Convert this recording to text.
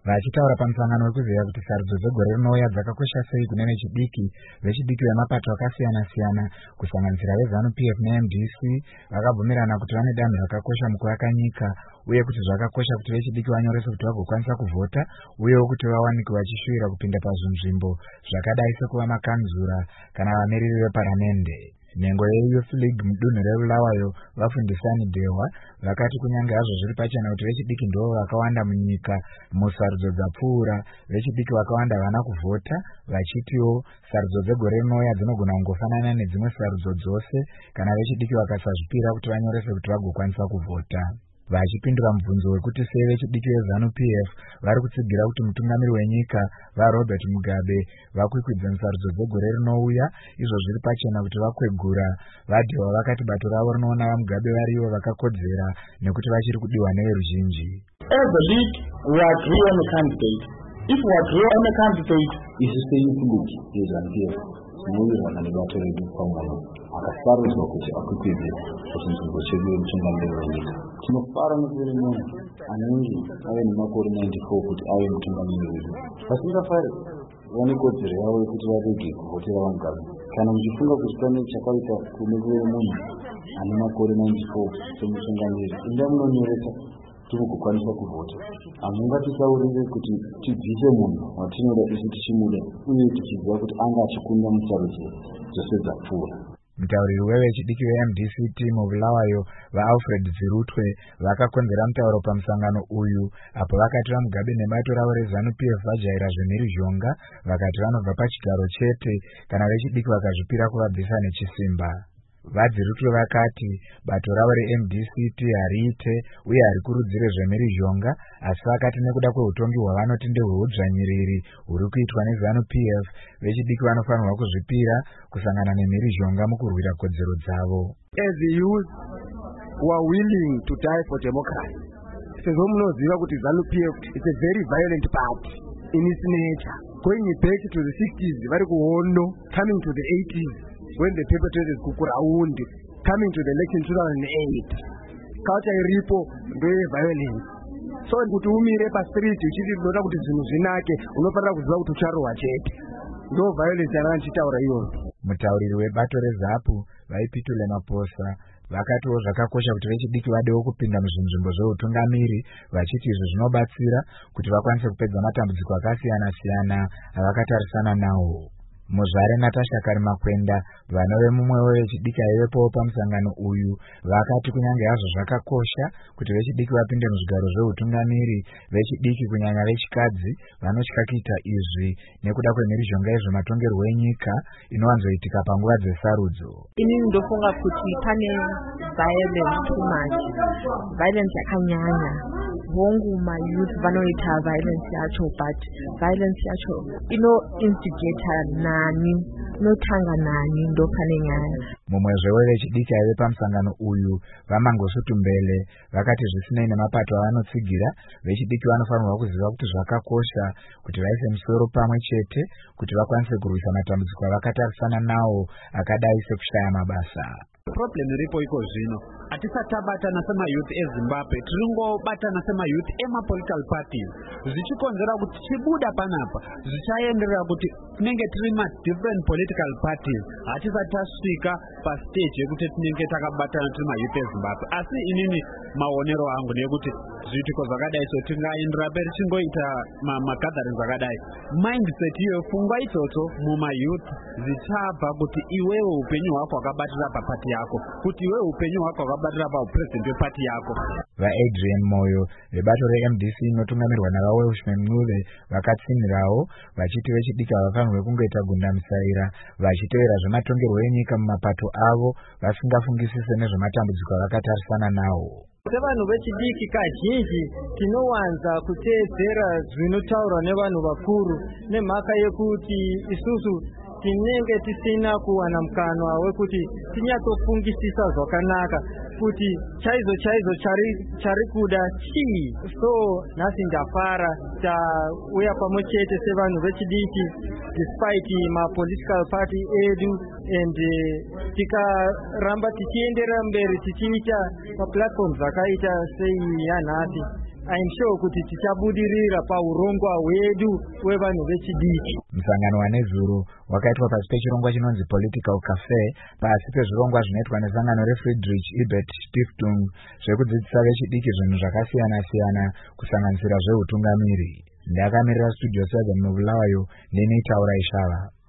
Vachitaura pamusangano wekuziva kuti sarudzo dzegore rinouya dzakakosha sei kune vechidiki vemapato akasiyana-siyana kusanganisira veZANU-PF neMDC vakabvumirana kuti vane danho rakakosha mukuvaka nyika uye kuti zvakakosha kuti vechidiki vanyorese kuti vagokwanisa kuvhota uyewo kuti vawanikwe vachishuwira kupinda pazvinzvimbo zvakadai sekuva makanzura kana vamiriri veparamende. Nhengo yeYouth League mudunhu reBulawayo vafundisani Dehwa vakati kunyange hazvo zviri pachena kuti vechidiki ndivo vakawanda munyika musarudzo dzapfuura, vechidiki vakawanda havana kuvhota, vachitiwo sarudzo dzegore rinouya dzinogona kungofanana nedzimwe sarudzo dzose kana vechidiki vakasazvipira kuti vanyorese kuti vagokwanisa kuvhota. Vachipindura mubvunzo wekuti sei vechidiki veZANU-PF vari kutsigira kuti mutungamiri wenyika vaRobert Mugabe vakwikwidze musarudzo dzegore rinouya, izvo zviri pachena kuti vakwegura, vaDehwa vakati bato ravo rinoona vaMugabe varivo vakakodzera nekuti vachiri kudiwa neveruzhinji. As the league, we agree on the candidate. If we agree on the candidate, is the same look is ZANU-PF. Sinowirirana nebato redu pamwe akasarudzwa kuti akwikwidze kuchinzvimbo chedu yemutungamiri wenyika. Tinofara nekuviri munhu anenge ave nemakore 94 kuti ave mutungamiri wedu. Vasingafari vane kodzero yavo yekuti varege kuvhotera vaMugabe. Kana muchifunga kuti pane chakaita kune kuviri munhu ane makore 94 semutungamiri, inda munonyoresa timugokwanisa kuvhota. Hamungatisaurire kuti tibvise munhu watinoda isu tichimuda uye tichiziva kuti anga achikunda musarudzo dzose dzapfuura. Mutauriri wevechidiki veMDC muBulawayo vaAlfred Dzirutwe vakakonzera mutauro pamusangano uyu apo vakati vaMugabe nebato ravo reZANU-PF vajaira zvemhirizhonga vakati vanobva pachigaro chete kana vechidiki vakazvipira kuvabvisa nechisimba. VaDzirutwe vakati bato ravo reMDC hariite uye harikurudzire zvemhirizhonga, asi vakati nekuda kweutongi hwavanoti ndehweudzvanyiriri huri kuitwa neZANU-PF, vechidiki vanofanirwa kuzvipira kusangana nemhirizhonga mukurwira kodzero dzavo. As the youth who are willing to die for democracy, sezvo munoziva kuti ZANU-PF is a very violent party in its nature. Going back to the 60s, vari kuhondo, coming to the 80s, when the perpetrators kukuraundi, coming to the election 2008, culture iripo ndeyeviolence. So kuti umire pastreet uchiti unoda kuti zvinhu zvinake, unofanira kuziva kuti ucharohwa chete. Ndo violence yanachitaura iyoyo. Mutauriri webato reZAPU vaipitule Maposa vakatiwo zvakakosha kuti vechidiki vadewo kupinda muzvinzvimbo zveutungamiri, vachiti izvi zvinobatsira kuti vakwanise kupedza matambudziko akasiyana-siyana avakatarisana nawo. Muzvare Natasha Karimakwenda, vana vemumwewo vechidiki aivepowo pamusangano uyu, vakati kunyange hazvo zvakakosha kuti vechidiki vapinde muzvigaro zveutungamiri, vechidiki kunyanya vechikadzi vanotya kuita izvi nekuda kwemhirizhonga yezvematongerwo enyika inowanzoitika panguva dzesarudzo. Inini ndofunga kuti pane violence too much, violence yakanyanya. Hongu mayouth vanoita violence yacho, but violence yacho ino-instigata nani, inotanga nani, ndo pane nyaya. Mumwezvewo vechidiki aive pamusangano uyu, vaMangosuthu Mbele, vakati zvisinei nemapato avanotsigira, vechidiki vanofanirwa kuziva kuti zvakakosha kuti vaise musoro pamwe chete kuti vakwanise kurwisa matambudziko avakatarisana nawo akadai sekushaya mabasa. Problem iripo iko zvino hatisatabatana semayouth eZimbabwe, tiringobatana semayouth emapolitical parties, zvichikonzera kuti tichibuda panapa zvichaenderera kuti tinenge tiri different political parties, hatisati tasvika pastage yekuti tinenge takabatana tiri mayouth eZimbabwe. Asi inini maonero angu nekuti zviitiko zvakadai so tingaendera mberi tingoita magatherings akadai, mindset iyo pfungwa idzodzo mumayouth zvichabva kuti iwewe upenyu hwako hwakabatira papati yako, kuti iwewe upenyu hwako hwakabatira paupresident wepati yako. VaAdrian Moyo vebato reMDC inotungamirwa navaWelshman Mncube vakatsinirawo vachiti vechidiki havafanirwe kungoita gundamisaira vachitevera zvematongerwo enyika mumapato avo vasingafungisise nezvematambudziko avakatarisana nawo. Sevanhu vechidiki kazhinji tinowanza kuteedzera zvinotaurwa nevanhu vakuru nemhaka yekuti isusu tinenge tisina kuwana mukana wekuti tinyatsofungisisa zvakanaka kuti chaizo chari kuda chii. So nhasi ndafara tauya pamwe chete sevanhu vechidiki despite mapolitical party edu, and tikaramba tichienderera mberi tichiita maplatforms akaita sei yanhasi I'm sure kuti tichabudirira paurongwa hwedu hwevanhu vechidiki. Musangano waNezuru wakaitwa pasi pechirongwa chinonzi Political Cafe pasi pezvirongwa zvinoitwa nesangano reFriedrich Ebert Stiftung zvekudzidzisa vechidiki zvinhu zvakasiyana-siyana kusanganisira zveutungamiri. Ndakamirira Studio 7 muBulawayo, ndini Taura Ishava.